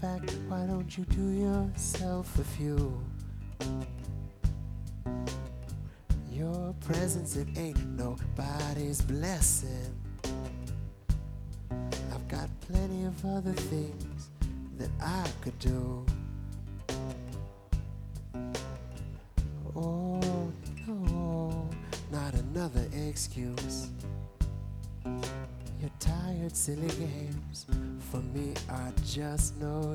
fact, why don't you do yourself a few? Your presence, it ain't nobody's blessing. I've got plenty of other things that I could do. Oh no, not another excuse. Your tired, silly games for me are just no